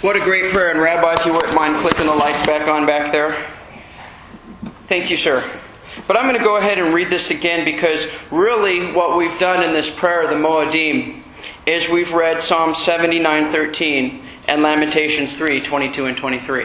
What a great prayer. And Rabbi, if you wouldn't mind clicking the lights back on back there. Thank you, sir. But I'm going to go ahead and read this again because really what we've done in this prayer, the Moedim, is we've read Psalm 79:13 and Lamentations 3:22 and 23.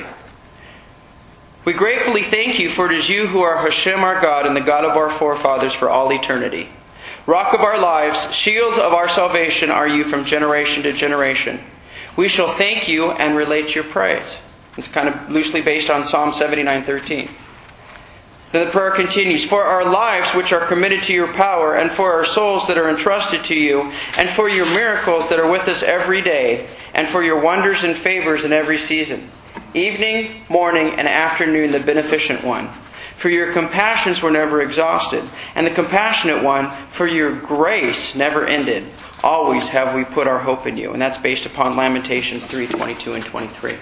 We gratefully thank you, for it is you who are Hashem our God and the God of our forefathers for all eternity. Rock of our lives, shields of our salvation are you from generation to generation. We shall thank you and relate your praise. It's kind of loosely based on Psalm 79:13. Then the prayer continues, for our lives which are committed to your power, and for our souls that are entrusted to you, and for your miracles that are with us every day, and for your wonders and favors in every season. Evening, morning, and afternoon, the beneficent one. For your compassions were never exhausted, and the compassionate one, for your grace never ended. Always have we put our hope in you. And that's based upon Lamentations 3:22 and 23.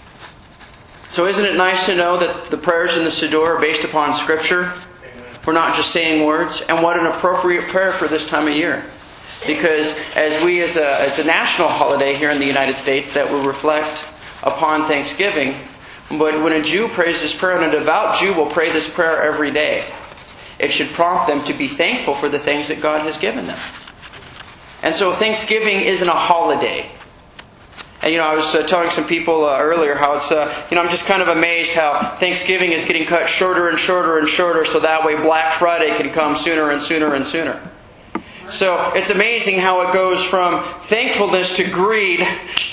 So isn't it nice to know that the prayers in the Siddur are based upon Scripture? We're not just saying words. And what an appropriate prayer for this time of year. Because as a national holiday here in the United States that will reflect upon Thanksgiving, but when a Jew prays this prayer, and a devout Jew will pray this prayer every day, it should prompt them to be thankful for the things that God has given them. And so Thanksgiving isn't a holiday. And I was telling some people earlier how it's, I'm just kind of amazed how Thanksgiving is getting cut shorter and shorter and shorter, so that way Black Friday can come sooner and sooner and sooner. So it's amazing how it goes from thankfulness to greed,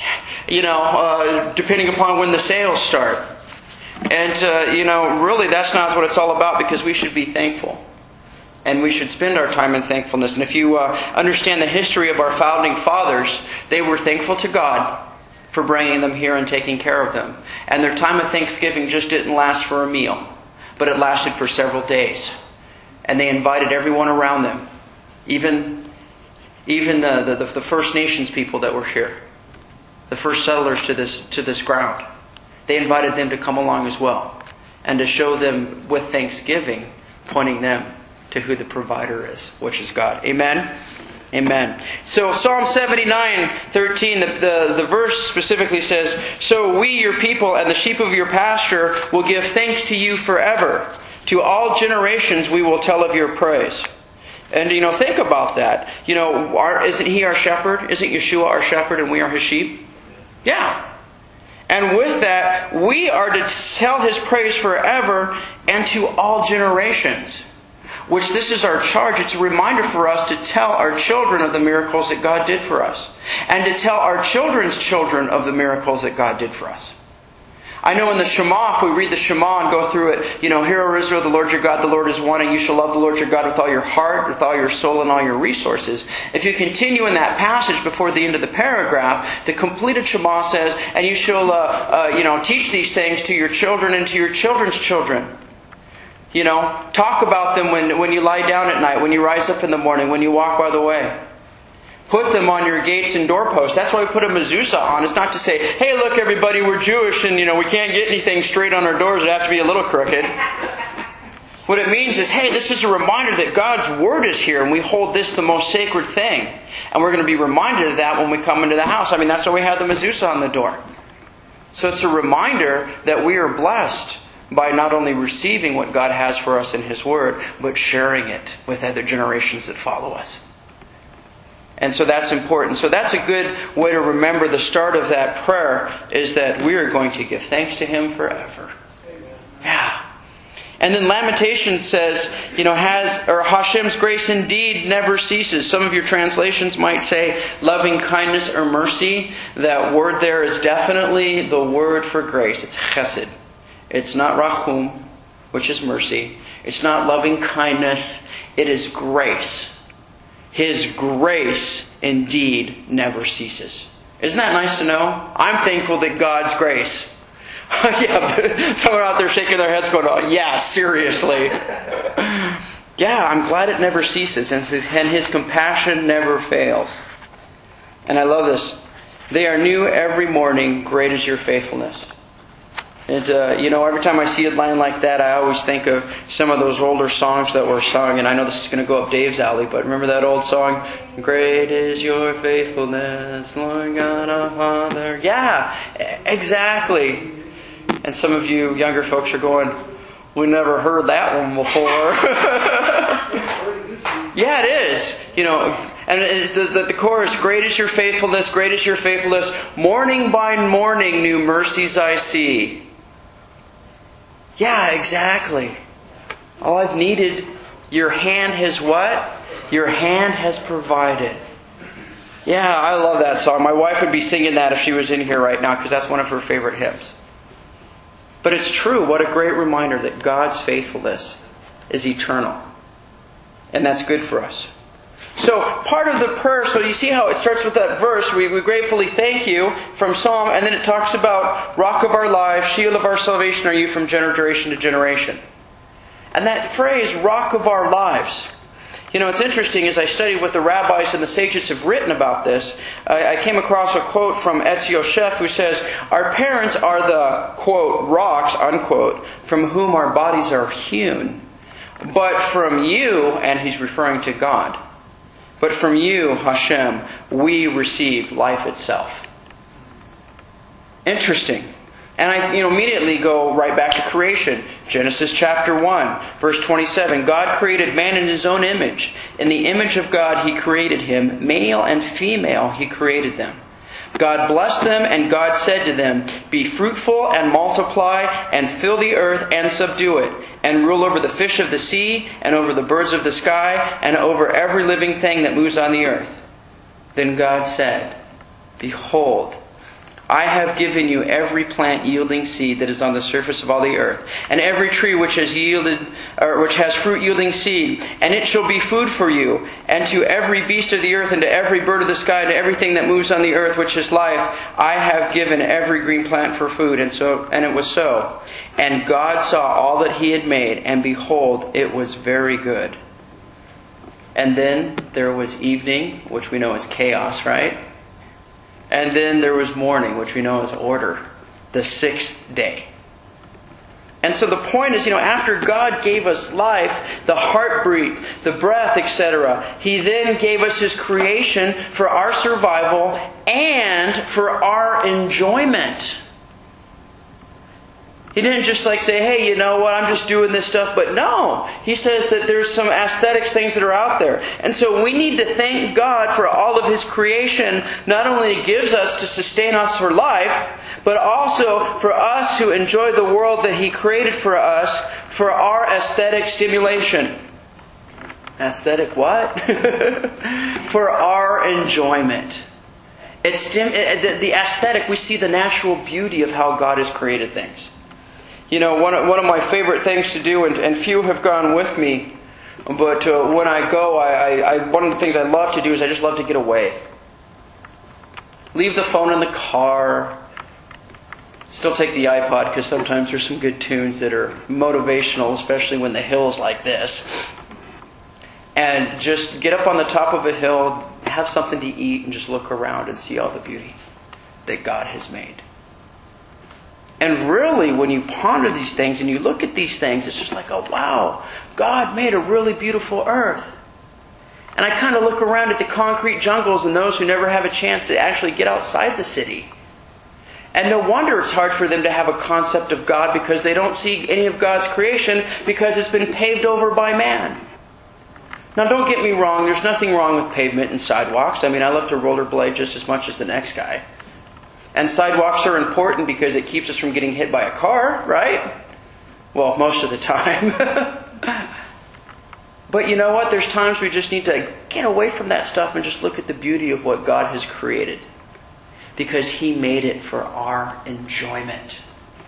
depending upon when the sales start. And, really that's not what it's all about, because we should be thankful. And we should spend our time in thankfulness. And if you understand the history of our founding fathers, they were thankful to God for bringing them here and taking care of them. And their time of Thanksgiving just didn't last for a meal, but it lasted for several days. And they invited everyone around them, even the First Nations people that were here, the first settlers to this ground. They invited them to come along as well, and to show them with thanksgiving, pointing them to who the provider is, which is God. Amen? Amen. So Psalm 79:13, the verse specifically says, so we, your people, and the sheep of your pasture will give thanks to you forever. To all generations we will tell of your praise. And, think about that. Isn't He our shepherd? Isn't Yeshua our shepherd and we are His sheep? Yeah. And with that, we are to tell His praise forever and to all generations. Which this is our charge. It's a reminder for us to tell our children of the miracles that God did for us. And to tell our children's children of the miracles that God did for us. I know in the Shema, if we read the Shema and go through it, Hear, O Israel, the Lord your God, the Lord is one, and you shall love the Lord your God with all your heart, with all your soul, and all your resources. If you continue in that passage before the end of the paragraph, the completed Shema says, and you shall, teach these things to your children and to your children's children. Talk about them when you lie down at night, when you rise up in the morning, when you walk by the way. Put them on your gates and doorposts. That's why we put a mezuzah on. It's not to say, hey, look, everybody, we're Jewish and, we can't get anything straight on our doors. It has to be a little crooked. What it means is, hey, this is a reminder that God's Word is here and we hold this the most sacred thing. And we're going to be reminded of that when we come into the house. That's why we have the mezuzah on the door. So it's a reminder that we are blessed by not only receiving what God has for us in His Word, but sharing it with other generations that follow us. And so that's important. So that's a good way to remember the start of that prayer, is that we are going to give thanks to Him forever. Amen. Yeah. And then Lamentations says, Hashem's grace indeed never ceases. Some of your translations might say loving kindness or mercy. That word there is definitely the word for grace. It's chesed. It's not rachum, which is mercy. It's not loving kindness. It is grace. His grace indeed never ceases. Isn't that nice to know? I'm thankful that God's grace. Yeah, someone out there shaking their heads going, oh, yeah, seriously. Yeah, I'm glad it never ceases, and His compassion never fails. And I love this. They are new every morning. Great is your faithfulness. And, every time I see a line like that, I always think of some of those older songs that were sung. And I know this is going to go up Dave's alley, but remember that old song? Great is your faithfulness, Lord God our Father. Yeah, exactly. And some of you younger folks are going, we never heard that one before. Yeah, it is. And the chorus, great is your faithfulness, great is your faithfulness. Morning by morning, new mercies I see. Yeah, exactly. All I've needed, your hand has what? Your hand has provided. Yeah, I love that song. My wife would be singing that if she was in here right now, because that's one of her favorite hymns. But it's true. What a great reminder that God's faithfulness is eternal. And that's good for us. So part of the prayer, so you see how it starts with that verse, we gratefully thank you from Psalm, and then it talks about rock of our lives, shield of our salvation are you from generation to generation. And that phrase, rock of our lives, it's interesting as I studied what the rabbis and the sages have written about this, I came across a quote from Etz Yosef who says, our parents are the, quote, rocks, unquote, from whom our bodies are hewn. But from you, and he's referring to God, but from you, Hashem, we receive life itself. Interesting. And I immediately go right back to creation. Genesis chapter 1, verse 27. God created man in His own image. In the image of God He created him. Male and female He created them. God blessed them, and God said to them, be fruitful and multiply, and fill the earth and subdue it, and rule over the fish of the sea, and over the birds of the sky, and over every living thing that moves on the earth. Then God said, behold, I have given you every plant yielding seed that is on the surface of all the earth, and every tree which has fruit yielding seed, and it shall be food for you, and to every beast of the earth, and to every bird of the sky, and to everything that moves on the earth which is life, I have given every green plant for food. And it was so. And God saw all that He had made, and behold, it was very good. And then there was evening, which we know is chaos, right? And then there was morning, which we know is order, the sixth day. And so the point is, after God gave us life, the heartbeat, the breath, etc., He then gave us His creation for our survival and for our enjoyment. He didn't just say, hey, you know what, I'm just doing this stuff. But no, He says that there's some aesthetics things that are out there. And so we need to thank God for all of His creation. Not only He gives us to sustain us for life, but also for us to enjoy the world that He created for us for our aesthetic stimulation. Aesthetic what? For our enjoyment. The aesthetic, we see the natural beauty of how God has created things. One of my favorite things to do, and few have gone with me, but when I go, one of the things I love to do is I just love to get away. Leave the phone in the car. Still take the iPod because sometimes there's some good tunes that are motivational, especially when the hill's like this. And just get up on the top of a hill, have something to eat, and just look around and see all the beauty that God has made. And really, when you ponder these things and you look at these things, it's just like, oh wow, God made a really beautiful earth. And I kind of look around at the concrete jungles and those who never have a chance to actually get outside the city. And no wonder it's hard for them to have a concept of God, because they don't see any of God's creation because it's been paved over by man. Now don't get me wrong, there's nothing wrong with pavement and sidewalks. I love to rollerblade just as much as the next guy. And sidewalks are important because it keeps us from getting hit by a car, right? Well, most of the time. But you know what? There's times we just need to get away from that stuff and just look at the beauty of what God has created. Because He made it for our enjoyment.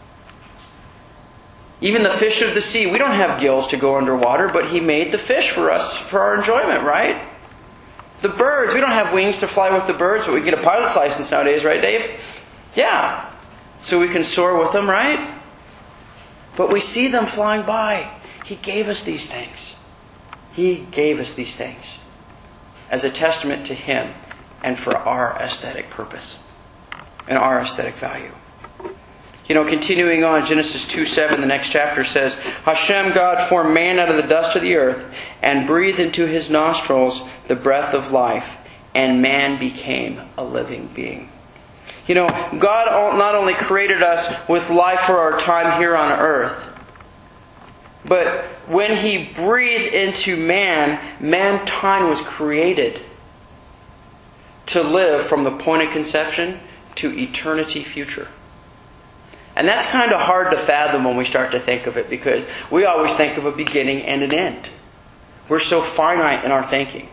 Even the fish of the sea, we don't have gills to go underwater, but He made the fish for us for our enjoyment, right? The birds, we don't have wings to fly with the birds, but we get a pilot's license nowadays, right, Dave? Yeah. So we can soar with them, right? But we see them flying by. He gave us these things. He gave us these things as a testament to Him and for our aesthetic purpose and our aesthetic value. Continuing on, Genesis 2:7, the next chapter says, Hashem God formed man out of the dust of the earth and breathed into his nostrils the breath of life, and man became a living being. God not only created us with life for our time here on earth, but when He breathed into man, mankind was created to live from the point of conception to eternity future. And that's kind of hard to fathom when we start to think of it, because we always think of a beginning and an end. We're so finite in our thinking.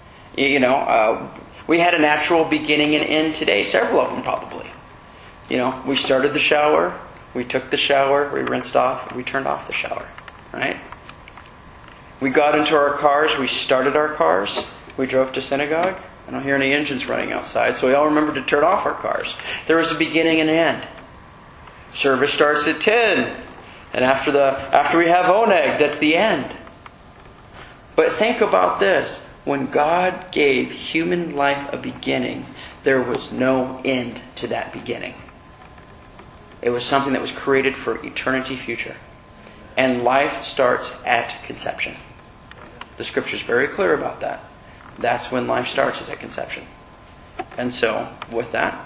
We had a natural beginning and end today, several of them probably. We started the shower, we took the shower, we rinsed off, we turned off the shower. Right? We got into our cars, we started our cars, we drove to synagogue. I don't hear any engines running outside, so we all remembered to turn off our cars. There was a beginning and an end. Service starts at 10, and after we have oneg, that's the end. But think about this. When God gave human life a beginning, there was no end to that beginning. It was something that was created for eternity future. And life starts at conception. The Scripture is very clear about that. That's when life starts, is at conception. And so, with that,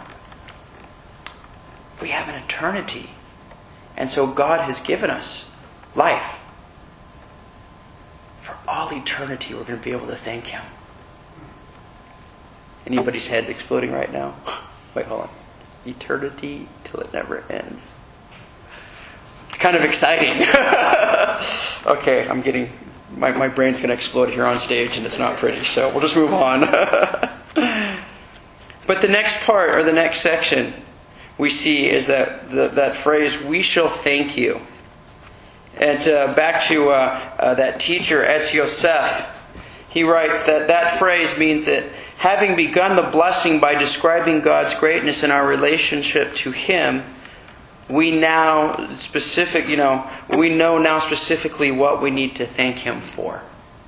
we have an eternity. And so God has given us life. For all eternity, we're going to be able to thank Him. Anybody's head's exploding right now? Wait, hold on. Eternity till it never ends. It's kind of exciting. Okay, I'm getting... My brain's going to explode here on stage, and it's not pretty, so we'll just move on. But the next part, or the next section, we see is that phrase, we shall thank you. And back to that teacher, Etz Yosef, he writes that phrase means that having begun the blessing by describing God's greatness in our relationship to Him, we know now specifically what we need to thank Him for.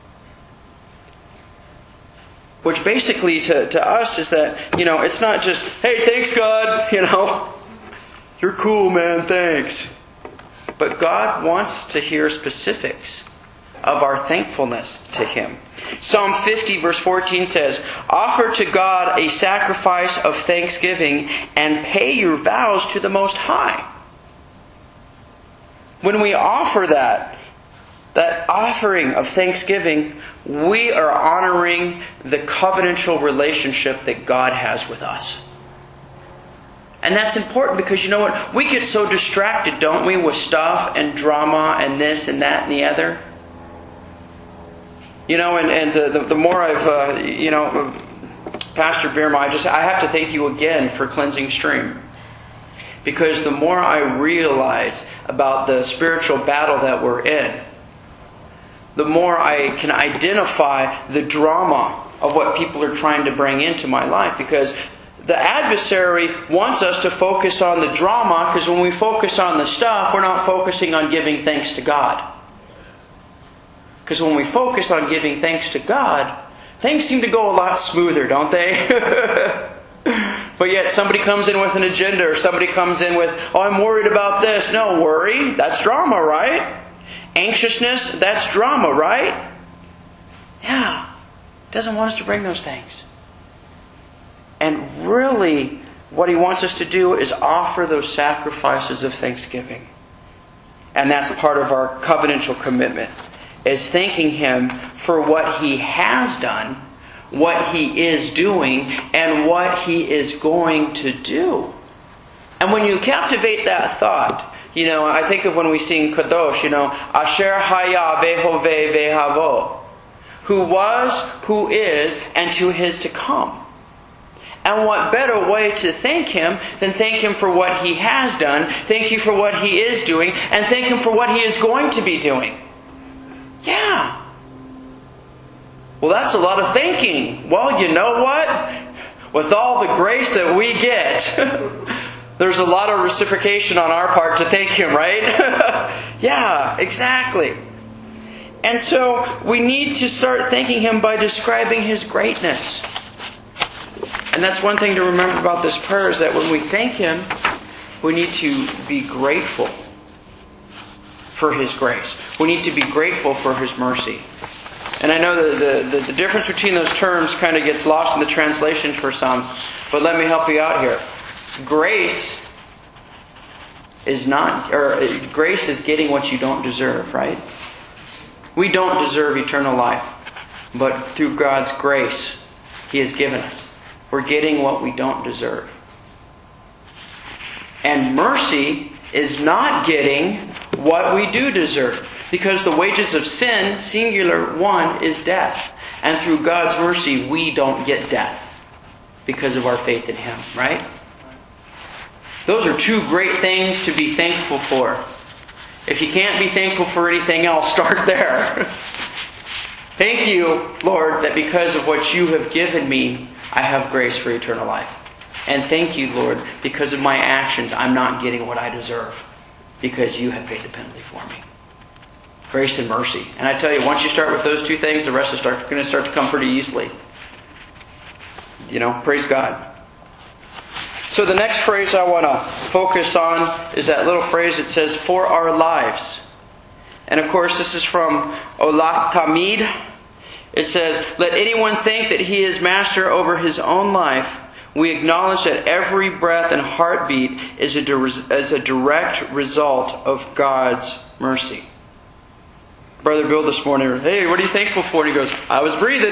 Which basically to us is that, it's not just, hey, thanks God, you're cool, man, thanks. But God wants to hear specifics of our thankfulness to Him. Psalm 50 verse 14 says, offer to God a sacrifice of thanksgiving and pay your vows to the Most High. When we offer that offering of thanksgiving, we are honoring the covenantal relationship that God has with us. And that's important because you know what? We get so distracted, don't we, with stuff and drama and this and that and the other. The more I've, Pastor Birma, I have to thank you again for Cleansing Stream. Because the more I realize about the spiritual battle that we're in, the more I can identify the drama of what people are trying to bring into my life. Because the adversary wants us to focus on the drama, because when we focus on the stuff, we're not focusing on giving thanks to God. Because when we focus on giving thanks to God, things seem to go a lot smoother, don't they? But yet somebody comes in with an agenda, or somebody comes in with, oh, I'm worried about this. No, worry, that's drama, right? Anxiousness, that's drama, right? Yeah. Doesn't want us to bring those things. And really, what He wants us to do is offer those sacrifices of thanksgiving. And that's part of our covenantal commitment, is thanking Him for what He has done, what He is doing, and what He is going to do. And when you captivate that thought, I think of when we sing Kadosh, Asher Haya Vehoveh Vehavo, who was, who is, and who is to come. And what better way to thank Him than thank Him for what He has done, thank you for what He is doing, and thank Him for what He is going to be doing. Yeah. Well, that's a lot of thanking. Well, you know what? With all the grace that we get, there's a lot of reciprocation on our part to thank Him, right? Yeah, exactly. And so we need to start thanking Him by describing His greatness. And that's one thing to remember about this prayer, is that when we thank Him, we need to be grateful for His grace. We need to be grateful for His mercy. And I know that the difference between those terms kind of gets lost in the translation for some, but let me help you out here. Grace is grace is getting what you don't deserve, right? We don't deserve eternal life, but through God's grace, He has given us. We're getting what we don't deserve. And mercy is not getting what we do deserve. Because the wages of sin, singular one, is death. And through God's mercy, we don't get death because of our faith in Him, right? Those are two great things to be thankful for. If you can't be thankful for anything else, start there. Thank you, Lord, that because of what You have given me, I have grace for eternal life. And thank You, Lord, because of my actions, I'm not getting what I deserve. Because You have paid the penalty for me. Grace and mercy. And I tell you, once you start with those two things, the rest is going to start to come pretty easily. Praise God. So the next phrase I want to focus on is that little phrase that says, for our lives. And of course, this is from Olat Tamid. It says, let anyone think that he is master over his own life. We acknowledge that every breath and heartbeat is a direct result of God's mercy. Brother Bill this morning, hey, what are you thankful for? And he goes, I was breathing.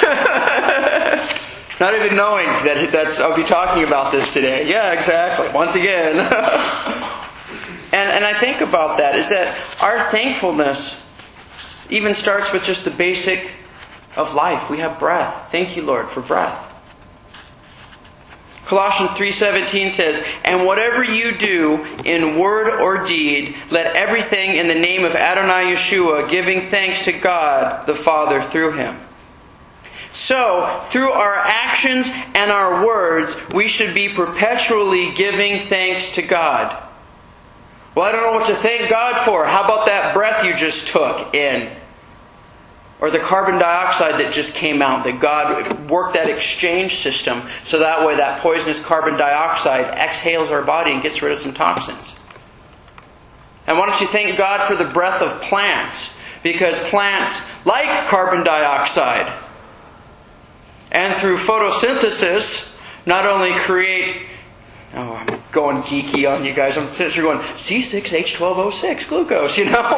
Not even knowing that I'll be talking about this today. Yeah, exactly. Once again. and I think about that, is that our thankfulness even starts with just the basic of life. We have breath. Thank You, Lord, for breath. Colossians 3:17 says, and whatever you do in word or deed, let everything in the name of Adonai Yeshua, giving thanks to God the Father through Him. So, through our actions and our words, we should be perpetually giving thanks to God. Well, I don't know what to thank God for. How about that breath you just took in? Or the carbon dioxide that just came out, that God worked that exchange system so that way that poisonous carbon dioxide exhales our body and gets rid of some toxins. And why don't you thank God for the breath of plants? Because plants like carbon dioxide. And through photosynthesis, not only create... Oh, I'm going geeky on you guys. I'm sitting here going, C6H12O6, glucose,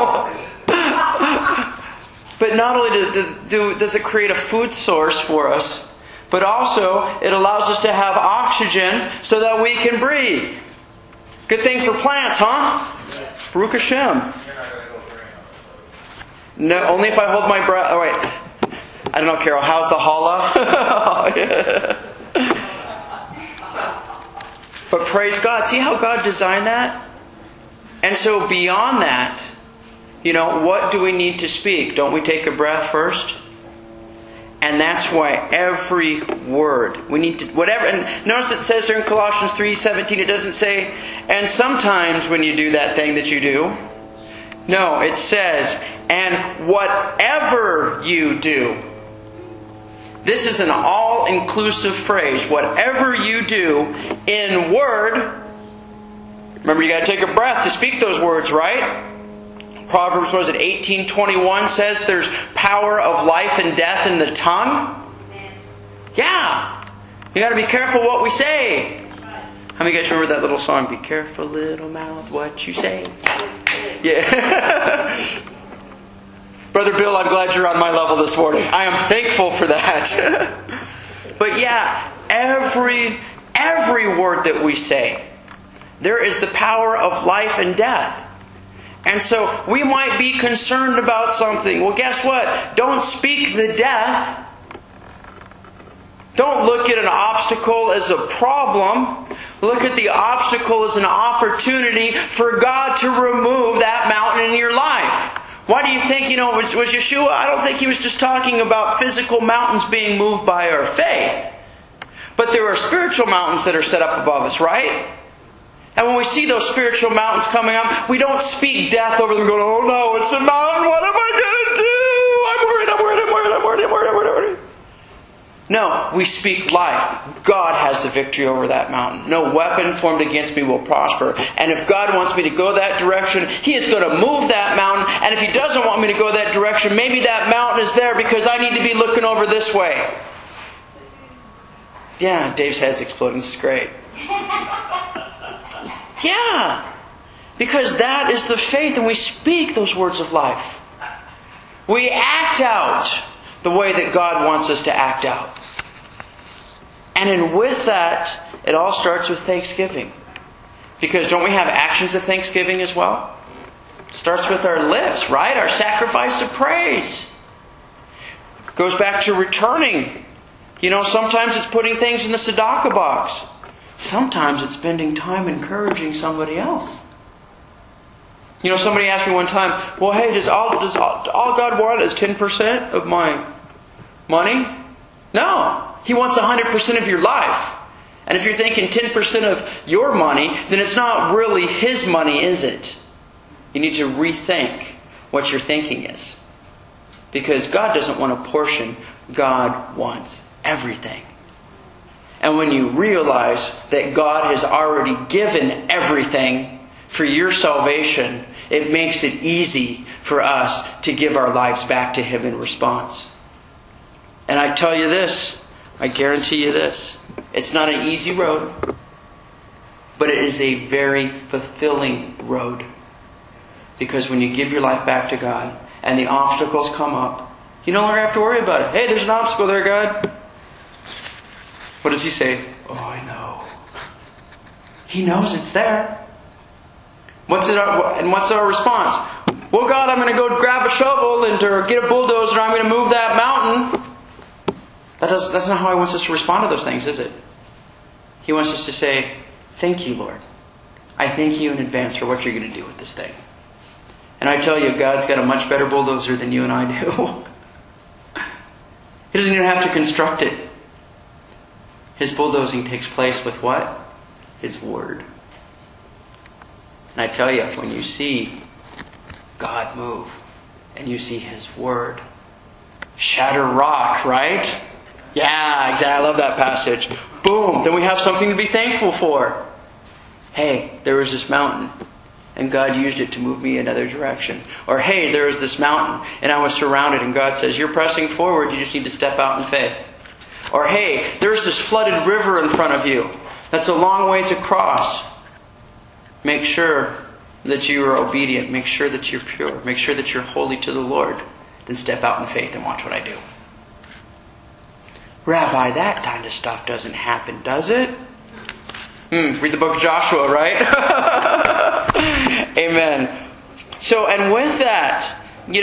But not only does it create a food source for us, but also it allows us to have oxygen so that we can breathe. Good thing for plants, huh? Baruch Hashem. No, only if I hold my breath. Oh, wait. I don't know, Carol. How's the challah? But praise God. See how God designed that? And so beyond that, what do we need to speak? Don't we take a breath first? And that's why every word, we need to, whatever, and notice it says there in Colossians 3:17, it doesn't say, and sometimes when you do that thing that you do. No, it says, and whatever you do. This is an all-inclusive phrase. Whatever you do in word, remember you got to take a breath to speak those words, right? Proverbs, 18:21 says there's power of life and death in the tongue. Yeah. You got to be careful what we say. How many of you guys remember that little song? Be careful, little mouth, what you say. Yeah. Brother Bill, I'm glad you're on my level this morning. I am thankful for that. But yeah, every word that we say, there is the power of life and death. And so we might be concerned about something. Well, guess what? Don't speak the death. Don't look at an obstacle as a problem. Look at the obstacle as an opportunity for God to remove that mountain in your life. Why do you think, was Yeshua? I don't think He was just talking about physical mountains being moved by our faith. But there are spiritual mountains that are set up above us, right? And when we see those spiritual mountains coming up, we don't speak death over them going, oh no, it's a mountain, what am I going to do? I'm worried. No, we speak life. God has the victory over that mountain. No weapon formed against me will prosper. And if God wants me to go that direction, He is going to move that mountain. And if He doesn't want me to go that direction, maybe that mountain is there because I need to be looking over this way. Yeah, Dave's head's exploding. This is great. Yeah, because that is the faith, and we speak those words of life. We act out the way that God wants us to act out. And with that, it all starts with thanksgiving. Because don't we have actions of thanksgiving as well? It starts with our lips, right? Our sacrifice of praise. Goes back to returning. Sometimes it's putting things in the tzedakah box. Sometimes it's spending time encouraging somebody else. Somebody asked me one time, well, hey, does all God want is 10% of my money? No. He wants 100% of your life. And if you're thinking 10% of your money, then it's not really His money, is it? You need to rethink what your thinking is. Because God doesn't want a portion. God wants everything. And when you realize that God has already given everything for your salvation, it makes it easy for us to give our lives back to Him in response. And I tell you this, I guarantee you this, it's not an easy road, but it is a very fulfilling road. Because when you give your life back to God and the obstacles come up, you no longer have to worry about it. Hey, there's an obstacle there, God. What does He say? Oh, I know. He knows it's there. What's our response? Well, God, I'm going to go grab a shovel or get a bulldozer and I'm going to move that mountain. That's not how He wants us to respond to those things, is it? He wants us to say, thank you, Lord. I thank you in advance for what you're going to do with this thing. And I tell you, God's got a much better bulldozer than you and I do. He doesn't even have to construct it. His bulldozing takes place with what? His Word. And I tell you, when you see God move and you see His Word shatter rock, right? Yeah, exactly. I love that passage. Boom. Then we have something to be thankful for. Hey, there was this mountain and God used it to move me another direction. Or hey, there was this mountain and I was surrounded and God says, you're pressing forward, you just need to step out in faith. Or hey, there's this flooded river in front of you that's a long ways across. Make sure that you are obedient. Make sure that you're pure. Make sure that you're holy to the Lord. Then step out in faith and watch what I do. Rabbi, that kind of stuff doesn't happen, does it? Read the book of Joshua, right? Amen. So, and with that,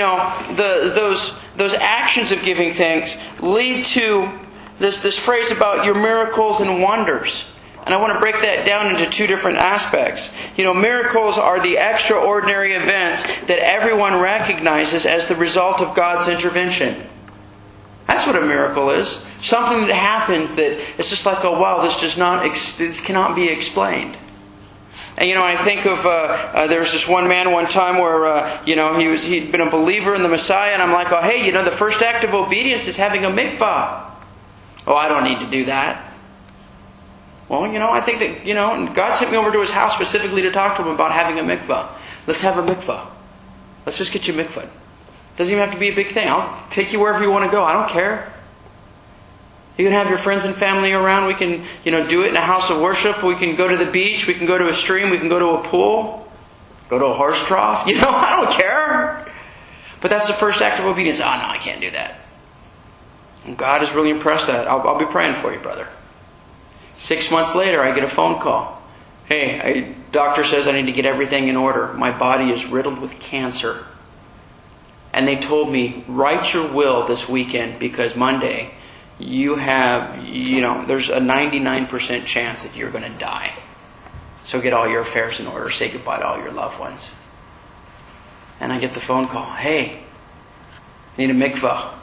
those actions of giving thanks lead to this phrase about your miracles and wonders. And I want to break that down into two different aspects. Miracles are the extraordinary events that everyone recognizes as the result of God's intervention. That's what a miracle is. Something that happens that it's just like, oh wow, this cannot be explained. And I think of there was this one man one time where he'd been a believer in the Messiah, and I'm like, oh hey, the first act of obedience is having a mikvah. Oh, I don't need to do that. Well, I think that, God sent me over to His house specifically to talk to him about having a mikvah. Let's have a mikvah. Let's just get you mikvah. Doesn't even have to be a big thing. I'll take you wherever you want to go. I don't care. You can have your friends and family around. We can, do it in a house of worship. We can go to the beach. We can go to a stream. We can go to a pool. Go to a horse trough. I don't care. But that's the first act of obedience. Oh, no, I can't do that. And God has really impressed that. I'll be praying for you, brother. 6 months later, I get a phone call. Hey, doctor says I need to get everything in order. My body is riddled with cancer. And they told me, write your will this weekend because Monday you have, there's a 99% chance that you're going to die. So get all your affairs in order. Say goodbye to all your loved ones. And I get the phone call. Hey, I need a mikvah.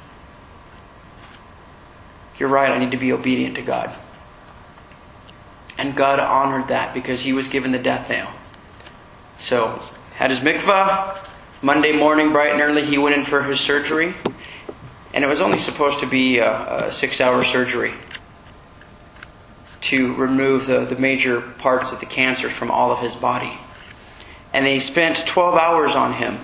You're right, I need to be obedient to God. And God honored that because He was given the death nail. So, had his mikvah. Monday morning, bright and early, he went in for his surgery. And it was only supposed to be a 6-hour surgery to remove the major parts of the cancer from all of his body. And they spent 12 hours on him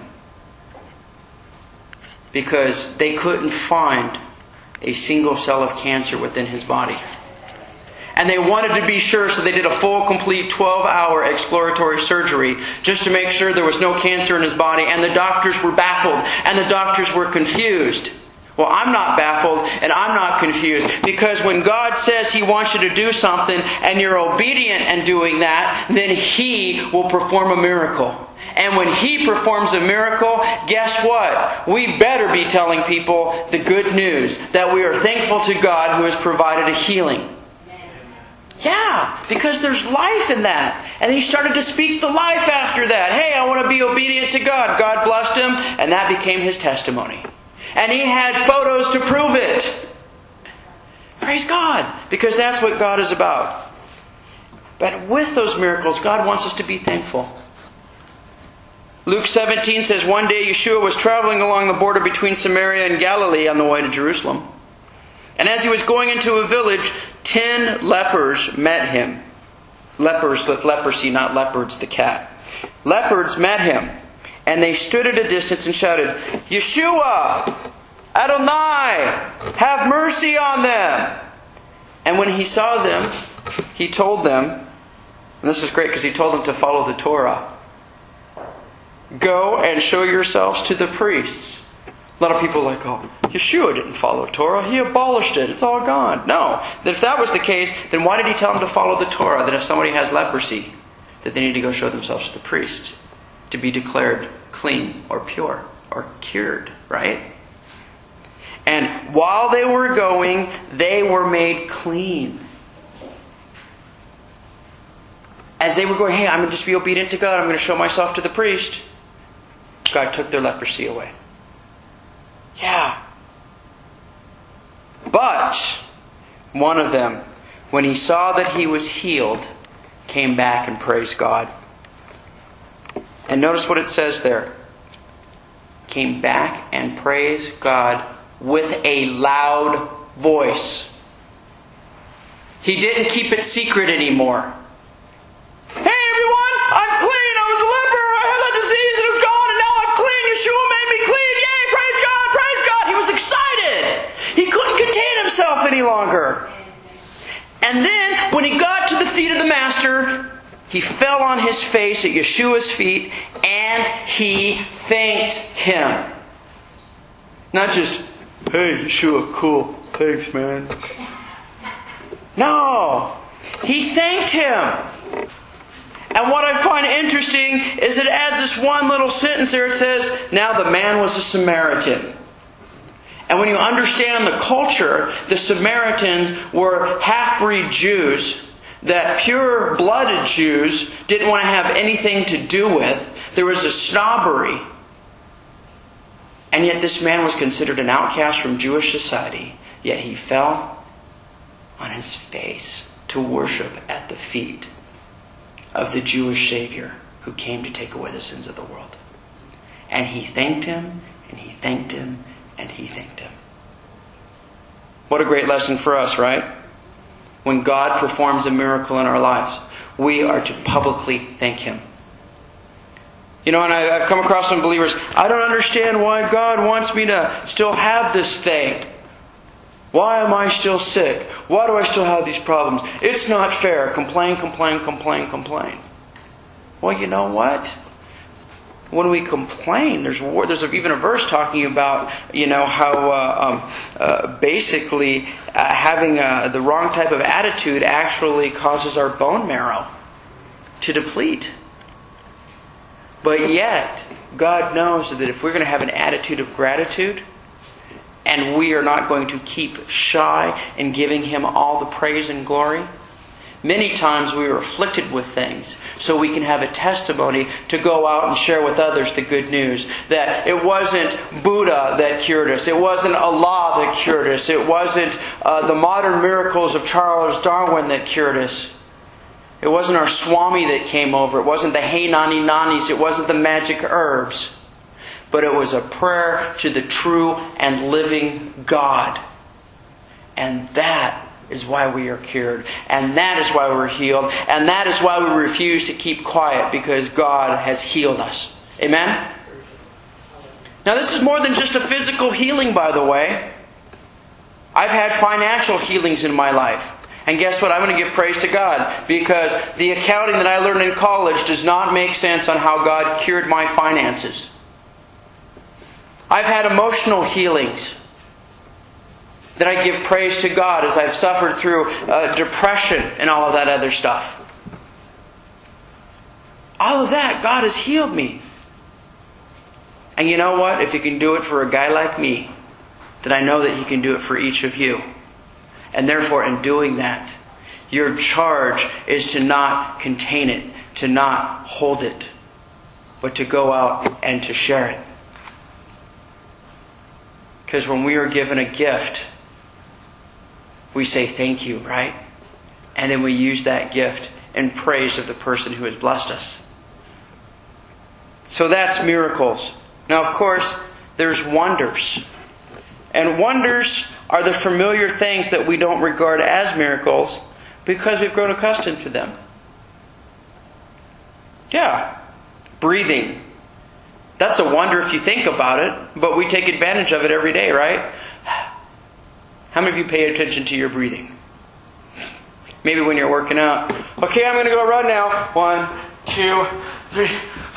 because they couldn't find a single cell of cancer within his body. And they wanted to be sure, so they did a full, complete 12-hour exploratory surgery just to make sure there was no cancer in his body. And the doctors were baffled, and the doctors were confused. Well, I'm not baffled, and I'm not confused, because when God says He wants you to do something, and you're obedient in doing that, then He will perform a miracle. And when He performs a miracle, guess what? We better be telling people the good news, that we are thankful to God who has provided a healing. Yeah, because there's life in that. And he started to speak the life after that. Hey, I want to be obedient to God. God blessed him, and that became his testimony. And he had photos to prove it. Praise God, because that's what God is about. But with those miracles, God wants us to be thankful. Luke 17 says, one day Yeshua was traveling along the border between Samaria and Galilee on the way to Jerusalem. And as he was going into a village, 10 lepers met him. Lepers with leprosy, not leopards, the cat. Leopards met him. And they stood at a distance and shouted, Yeshua, Adonai, have mercy on them. And when he saw them, he told them, and this is great because he told them to follow the Torah. Go and show yourselves to the priests. A lot of people are like, oh, Yeshua didn't follow Torah. He abolished it. It's all gone. No. That if that was the case, then why did he tell them to follow the Torah? That if somebody has leprosy, that they need to go show themselves to the priest to be declared clean or pure or cured, right? And while they were going, they were made clean. As they were going, hey, I'm going to just be obedient to God. I'm going to show myself to the priest. God took their leprosy away. Yeah. But one of them, when he saw that he was healed, came back and praised God. And notice what it says there. Came back and praised God with a loud voice. He didn't keep it secret anymore. Hey everyone, I'm clean. I was a leper. I had that disease and it was gone and now I'm clean. Yeshua made me clean. Yay, praise God, praise God. He was excited. He couldn't contain himself any longer. And then when he got to the feet of the Master, he fell on his face at Yeshua's feet and he thanked him. Not just, hey Yeshua, cool. Thanks, man. No. He thanked him. And what I find interesting is it adds this one little sentence there. It says, now the man was a Samaritan. And when you understand the culture, the Samaritans were half-breed Jews that pure-blooded Jews didn't want to have anything to do with. There was a snobbery. And yet this man was considered an outcast from Jewish society. Yet he fell on his face to worship at the feet of the Jewish Savior who came to take away the sins of the world. And he thanked him, and he thanked him, and he thanked him. What a great lesson for us, right? When God performs a miracle in our lives, we are to publicly thank Him. You know, and I've come across some believers, I don't understand why God wants me to still have this thing. Why am I still sick? Why do I still have these problems? It's not fair. Complain, complain, complain, complain. Well, you know what? When we complain, there's even a verse talking about, you know, how basically having the wrong type of attitude actually causes our bone marrow to deplete. But yet, God knows that if we're going to have an attitude of gratitude, and we are not going to keep shy in giving Him all the praise and glory, many times we are afflicted with things so we can have a testimony to go out and share with others the good news. That it wasn't Buddha that cured us. It wasn't Allah that cured us. It wasn't the modern miracles of Charles Darwin that cured us. It wasn't our Swami that came over. It wasn't the Hey Nani Nanis. It wasn't the magic herbs. but it was a prayer to the true and living God. And that is why we are cured. And that is why we're healed. And that is why we refuse to keep quiet, because God has healed us. Amen? Now this is more than just a physical healing, by the way. I've had financial healings in my life. And guess what? I'm going to give praise to God, because the accounting that I learned in college does not make sense on how God cured my finances. I've had emotional healings that I give praise to God as I've suffered through depression and all of that other stuff. All of that, God has healed me. And you know what? If He can do it for a guy like me, then I know that He can do it for each of you. And therefore, in doing that, your charge is to not contain it, to not hold it, but to go out and to share it. Because when we are given a gift, we say thank you, right? And then we use that gift in praise of the person who has blessed us. So that's miracles. Now, of course, there's wonders. And wonders are the familiar things that we don't regard as miracles because we've grown accustomed to them. Yeah, breathing. That's a wonder if you think about it, but we take advantage of it every day, right? How many of you pay attention to your breathing? Maybe when you're working out. Okay, I'm going to go run now. 1, 2, 3.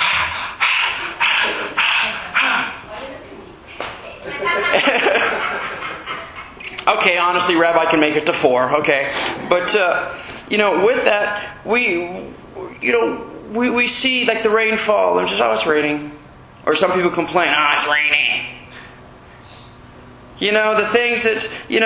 Okay, honestly, Rabbi can make it to 4. Okay, but with that, we see like the rainfall. There's just, it's raining, or some people complain, it's raining. The things that,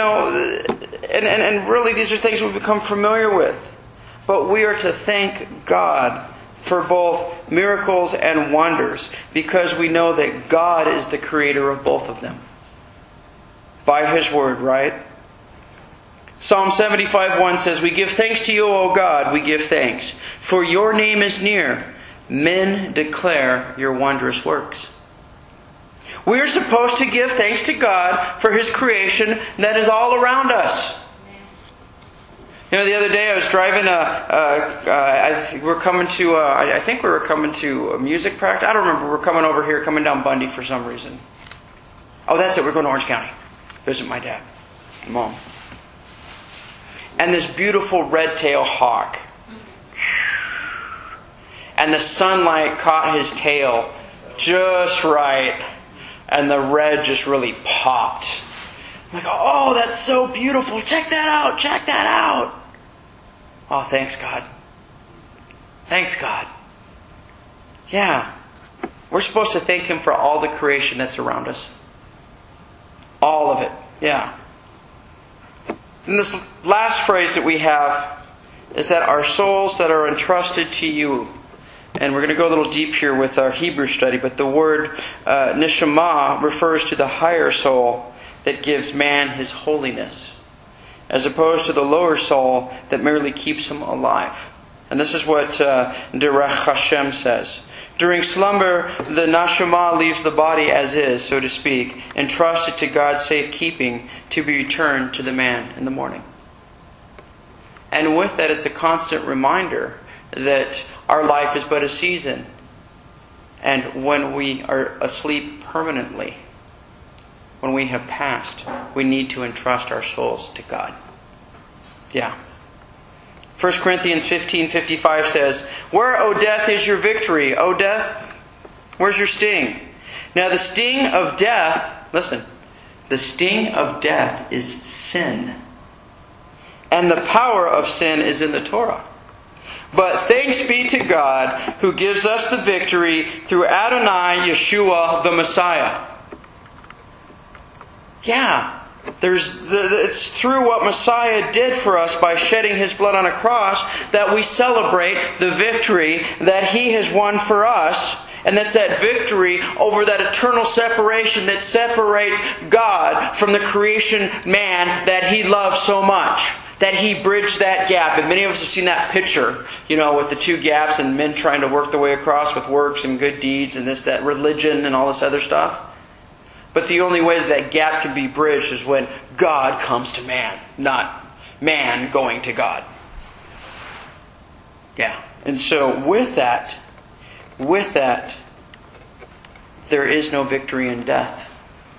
and really these are things we become familiar with. But we are to thank God for both miracles and wonders, because we know that God is the creator of both of them. By His Word, right? Psalm 75:1 says, "We give thanks to you, O God, we give thanks. For your name is near. Men declare your wondrous works." We are supposed to give thanks to God for His creation that is all around us. The other day I was driving. I think we were coming to a music practice. I don't remember. We're coming over here, coming down Bundy for some reason. Oh, that's it. We're going to Orange County. Visit my dad and Mom. And this beautiful red-tailed hawk. And the sunlight caught his tail just right. And the red just really popped. I'm like, oh, that's so beautiful. Check that out. Check that out. Oh, thanks, God. Thanks, God. Yeah. We're supposed to thank Him for all the creation that's around us. All of it. Yeah. And this last phrase that we have is that our souls that are entrusted to you. And we're going to go a little deep here with our Hebrew study, but the word neshama refers to the higher soul that gives man his holiness, as opposed to the lower soul that merely keeps him alive. And this is what Derech Hashem says. During slumber, the neshama leaves the body as is, so to speak, entrusted to God's safekeeping to be returned to the man in the morning. And with that, it's a constant reminder that our life is but a season. And when we are asleep permanently, when we have passed, we need to entrust our souls to God. Yeah. 1 Corinthians 15:55 says, "Where, O death, is your victory? O death, where's your sting?" Now the sting of death, listen, the sting of death is sin. And the power of sin is in the Torah. But thanks be to God who gives us the victory through Adonai Yeshua the Messiah. Yeah, it's through what Messiah did for us by shedding His blood on a cross that we celebrate the victory that He has won for us. And that's that victory over that eternal separation that separates God from the creation man that He loves so much. That He bridged that gap. And many of us have seen that picture, with the two gaps and men trying to work their way across with works and good deeds and that religion and all this other stuff. But the only way that gap can be bridged is when God comes to man, not man going to God. Yeah. And so with that, there is no victory in death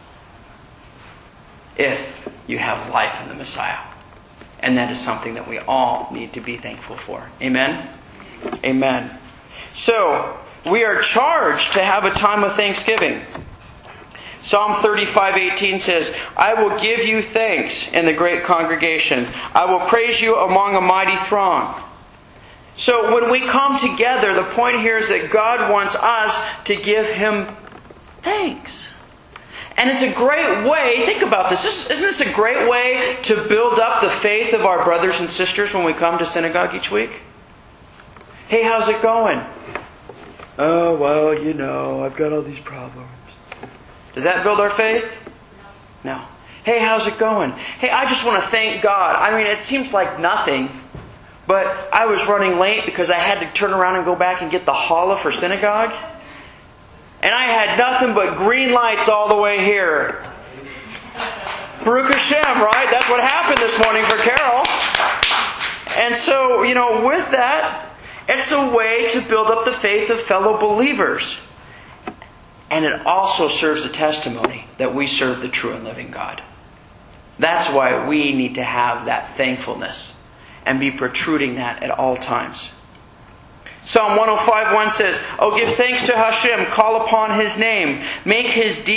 if you have life in the Messiah. And that is something that we all need to be thankful for. Amen? Amen. So, we are charged to have a time of thanksgiving. Psalm 35:18 says, I will give you thanks in the great congregation. I will praise you among a mighty throng. So when we come together, the point here is that God wants us to give Him thanks. And it's a great way, think about this, isn't this a great way to build up the faith of our brothers and sisters when we come to synagogue each week? Hey, how's it going? Oh, well, I've got all these problems. Does that build our faith? No. Hey, how's it going? Hey, I just want to thank God. I mean, it seems like nothing, but I was running late because I had to turn around and go back and get the challah for synagogue. And I had nothing but green lights all the way here. Baruch Hashem, right? That's what happened this morning for Carol. And so, with that, it's a way to build up the faith of fellow believers. And it also serves a testimony that we serve the true and living God. That's why we need to have that thankfulness and be protruding that at all times. Psalm 105:1 says, Oh, give thanks to Hashem, call upon His name, make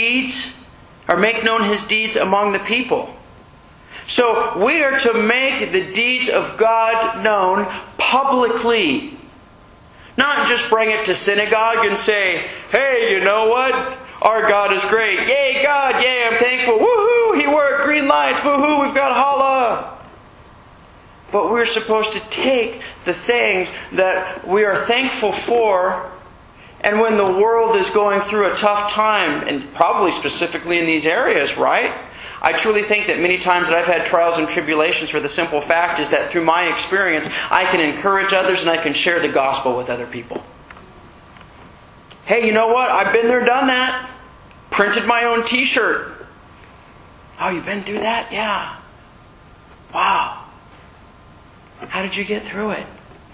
known His deeds among the people. So we are to make the deeds of God known publicly. Not just bring it to synagogue and say, hey, you know what? Our God is great. Yay, God, yay, I'm thankful. Woohoo, He worked, green lights, woohoo, we've got challah. But we're supposed to take the things that we are thankful for, and when the world is going through a tough time, and probably specifically in these areas, right? I truly think that many times that I've had trials and tribulations for the simple fact is that through my experience, I can encourage others and I can share the gospel with other people. Hey, you know what? I've been there, done that. Printed my own t-shirt. Oh, you've been through that? Yeah. Wow. How did you get through it?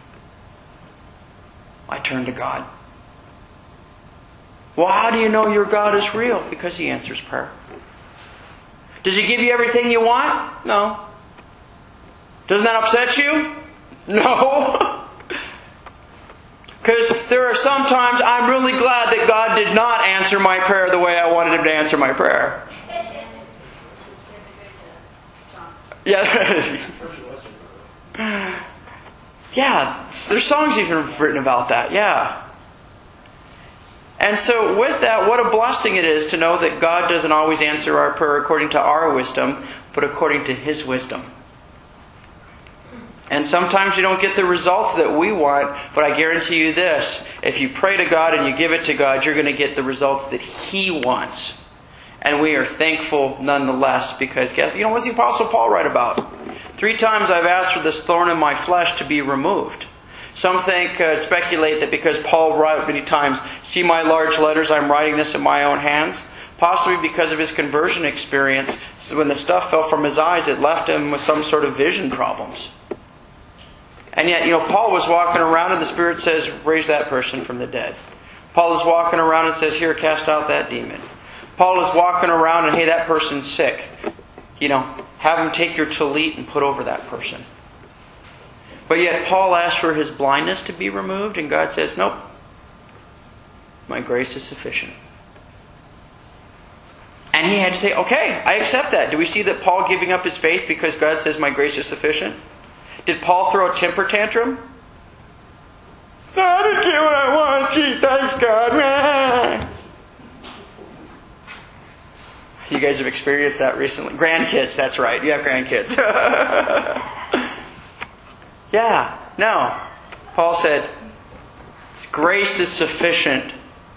I turned to God. Well, how do you know your God is real? Because He answers prayer. Does He give you everything you want? No. Doesn't that upset you? No. Because there are some times I'm really glad that God did not answer my prayer the way I wanted Him to answer my prayer. Yeah. Yeah, there's songs even written about that, yeah. And so with that, what a blessing it is to know that God doesn't always answer our prayer according to our wisdom, but according to His wisdom. And sometimes you don't get the results that we want, but I guarantee you this, if you pray to God and you give it to God, you're going to get the results that He wants. And we are thankful nonetheless, because what's the Apostle Paul write about? 3 times I've asked for this thorn in my flesh to be removed. Some speculate that because Paul wrote many times, see my large letters, I'm writing this in my own hands. Possibly because of his conversion experience, so when the stuff fell from his eyes, it left him with some sort of vision problems. And yet, Paul was walking around and the Spirit says, raise that person from the dead. Paul is walking around and says, here, cast out that demon. Paul is walking around and, hey, that person's sick. Have him take your tallit and put over that person. But yet Paul asked for his blindness to be removed, and God says, nope. My grace is sufficient. And he had to say, okay, I accept that. Do we see that Paul giving up his faith because God says my grace is sufficient? Did Paul throw a temper tantrum? I didn't get what I want. Gee, thanks, God. You guys have experienced that recently. Grandkids, that's right. You have grandkids. Yeah, no. Paul said, His grace is sufficient.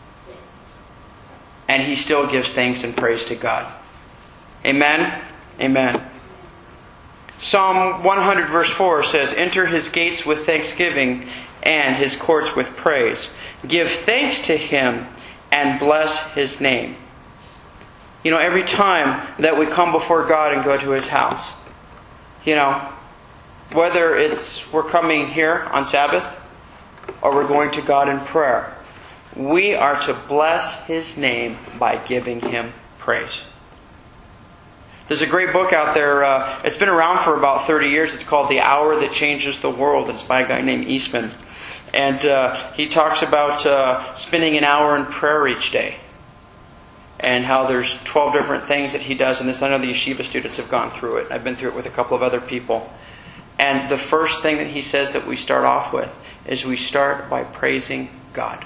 And he still gives thanks and praise to God. Amen? Amen. Psalm 100 verse 4 says, "Enter his gates with thanksgiving and his courts with praise. Give thanks to him and bless his name." You know, every time that we come before God and go to his house, you know, whether it's we're coming here on Sabbath or we're going to God in prayer, we are to bless his name by giving him praise. There's a great book out there. It's been around for about 30 years. It's called The Hour That Changes the World. It's by a guy named Eastman. And he talks about spending an hour in prayer each day. And how there's 12 different things that he does. And I know the yeshiva students have gone through it. I've been through it with a couple of other people. And the first thing that he says that we start off with is we start by praising God.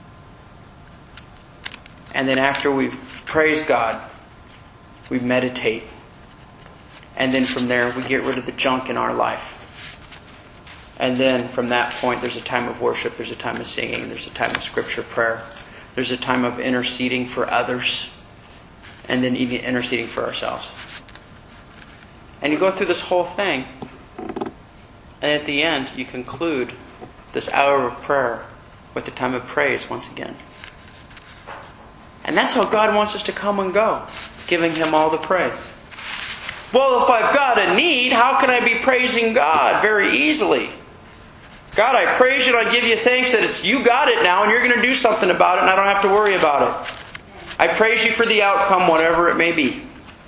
And then after we've praised God, we meditate. And then from there, we get rid of the junk in our life. And then from that point, there's a time of worship, there's a time of singing, there's a time of scripture prayer, there's a time of interceding for others, and then even interceding for ourselves. And you go through this whole thing, and at the end, you conclude this hour of prayer with the time of praise once again. And that's how God wants us to come and go, giving him all the praise. Well, if I've got a need, how can I be praising God? Very easily. God, I praise you and I give you thanks that it's you got it now and you're going to do something about it and I don't have to worry about it. I praise you for the outcome, whatever it may be.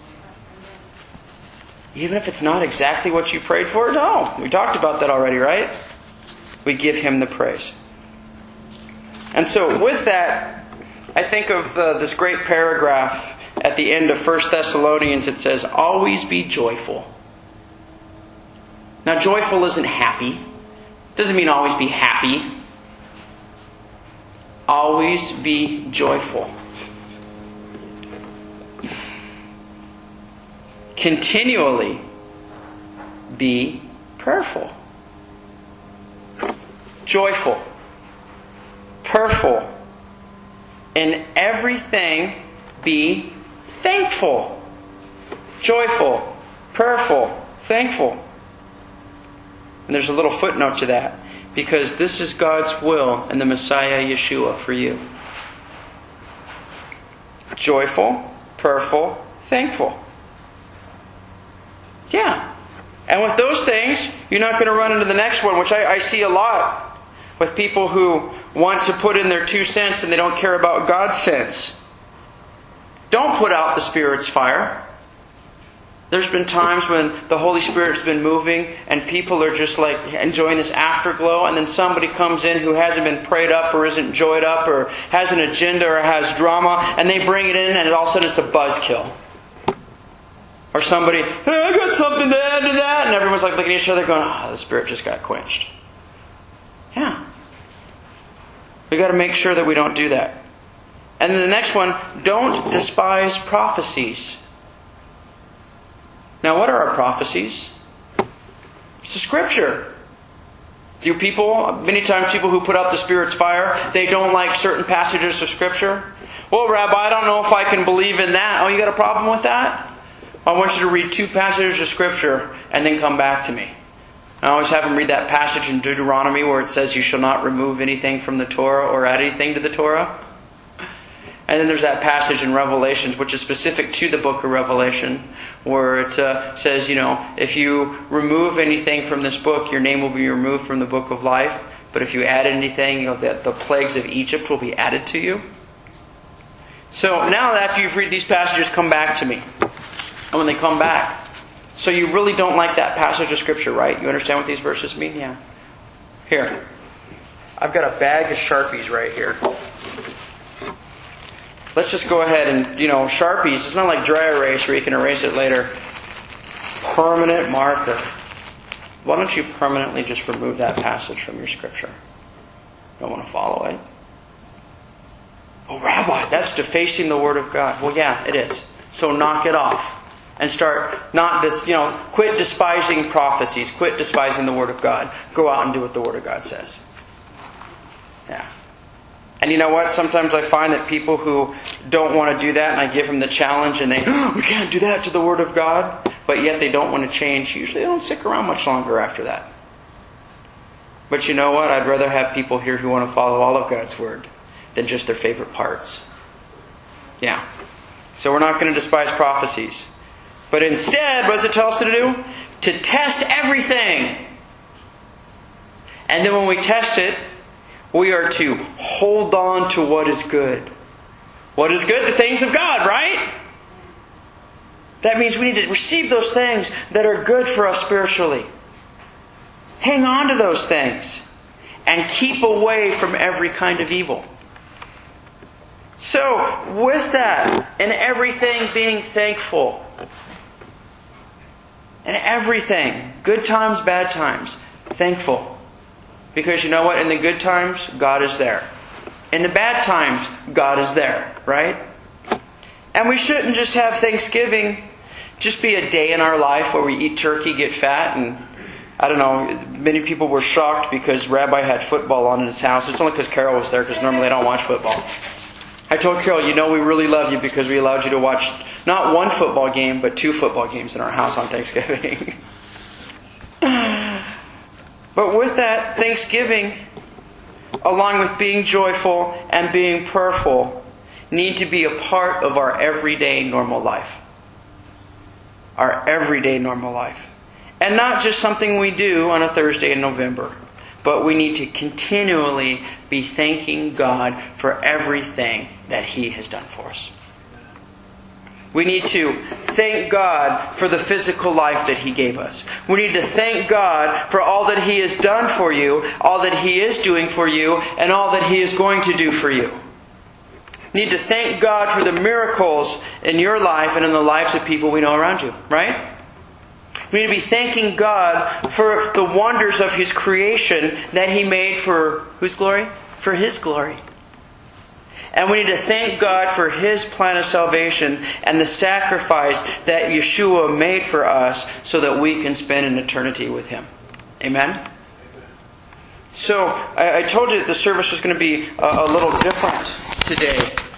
Even if it's not exactly what you prayed for? No. We talked about that already, right? We give him the praise. And so with that, I think of this great paragraph at the end of 1 Thessalonians. It says, "Always be joyful." Now, joyful isn't happy. It doesn't mean always be happy. Always be joyful. Continually be prayerful. Joyful. Prayerful. In everything be thankful. Joyful. Prayerful. Thankful. And there's a little footnote to that. Because this is God's will in the Messiah Yeshua for you. Joyful. Prayerful. Thankful. Yeah. And with those things, you're not going to run into the next one, which I see a lot with people who want to put in their 2 cents and they don't care about God's cents. Don't put out the Spirit's fire. There's been times when the Holy Spirit's been moving and people are just like enjoying this afterglow, and then somebody comes in who hasn't been prayed up or isn't joyed up or has an agenda or has drama, and they bring it in and all of a sudden it's a buzzkill. Or somebody, "Hey, I got something to add to that," and everyone's like looking at each other going, "Oh, the Spirit just got quenched." Yeah. We've got to make sure that we don't do that. And then the next one, don't despise prophecies. Now, what are our prophecies? It's the Scripture. Many times people who put out the Spirit's fire, they don't like certain passages of Scripture. "Well, Rabbi, I don't know if I can believe in that." Oh, you got a problem with that? I want you to read 2 passages of Scripture and then come back to me. I always have them read that passage in Deuteronomy where it says you shall not remove anything from the Torah or add anything to the Torah. And then there's that passage in Revelations, which is specific to the book of Revelation, where it says, if you remove anything from this book, your name will be removed from the book of life. But if you add anything, the plagues of Egypt will be added to you. So now after you've read these passages, come back to me. And when they come back, so you really don't like that passage of Scripture, right? You understand what these verses mean? Yeah. Here. I've got a bag of Sharpies right here. Let's just go ahead and, Sharpies, it's not like dry erase where you can erase it later. Permanent marker. Why don't you permanently just remove that passage from your Scripture? Don't want to follow it? Oh, Rabbi, that's defacing the Word of God. Well, yeah, it is. So knock it off. And start quit despising prophecies. Quit despising the Word of God. Go out and do what the Word of God says. Yeah. And you know what? Sometimes I find that people who don't want to do that, and I give them the challenge, and they, "We can't do that to the Word of God." but yet they don't want to change, usually they don't stick around much longer after that. But you know what? I'd rather have people here who want to follow all of God's Word than just their favorite parts. Yeah. So we're not going to despise prophecies. But instead, what does it tell us to do? To test everything. And then when we test it, we are to hold on to what is good. What is good? The things of God, right? That means we need to receive those things that are good for us spiritually. Hang on to those things. And keep away from every kind of evil. So, with that, in everything being thankful. In everything, good times, bad times, thankful. Because you know what? In the good times, God is there. In the bad times, God is there, right? And we shouldn't just have Thanksgiving just be a day in our life where we eat turkey, get fat, and I don't know, many people were shocked because Rabbi had football on in his house. It's only because Carol was there, because normally I don't watch football. I told Carol, you know we really love you because we allowed you to watch not one football game, but 2 football games in our house on Thanksgiving. But with that, Thanksgiving, along with being joyful and being prayerful, need to be a part of our everyday normal life. Our everyday normal life. And not just something we do on a Thursday in November. But we need to continually be thanking God for everything that He has done for us. We need to thank God for the physical life that He gave us. We need to thank God for all that He has done for you, all that He is doing for you, and all that He is going to do for you. You need to thank God for the miracles in your life and in the lives of people we know around you, right? We need to be thanking God for the wonders of His creation that He made for whose glory? For His glory. And we need to thank God for His plan of salvation and the sacrifice that Yeshua made for us so that we can spend an eternity with Him. Amen? So, I told you that the service was going to be a little different today.